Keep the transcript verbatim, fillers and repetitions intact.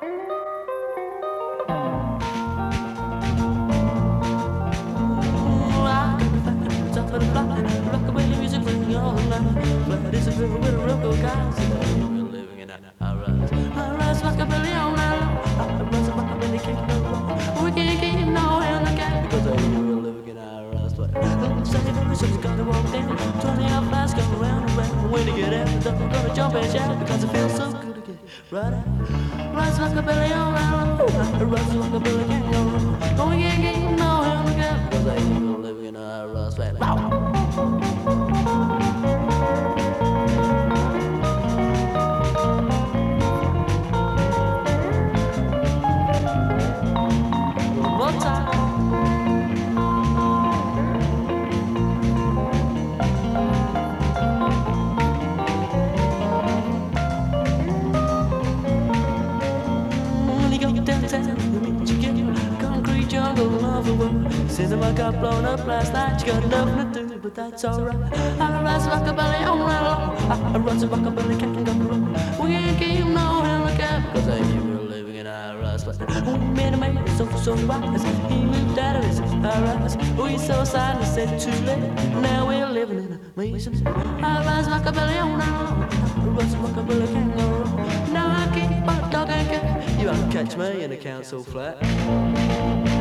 Rockabilly music playing all night. Flat is a river with a roco guys. We're living in our rise. Our rise, rockabilly all night long. Our rise, rockabilly can't go wrong. We can't keep no hand on cat because we're living in our rise. Say every ship's gotta walk down. Twenty hour flights go round and round. When you get out, I'm gonna jump and shout because it feels so good to get right out. Rise, rockabilly all night long. Our rise, rockabilly can't go wrong. We can't keep no hand on cat because we're living in our rise. One time. When you go downtown, you meet you get concrete jungle of the world. Cinema got blown up last night, you got nothing to do, but that's alright. I rise rockabilly all night long. I rise rockabilly can't go wrong. We can't keep no handicap because I you were living in our rise. We made a man so so wise. He moved out of his rise. We so silent, said too late. Now we're living in a mason. I rise rockabilly all night long. I rise rockabilly can't go wrong. Now I keep on talking. You won't catch me in a council flat.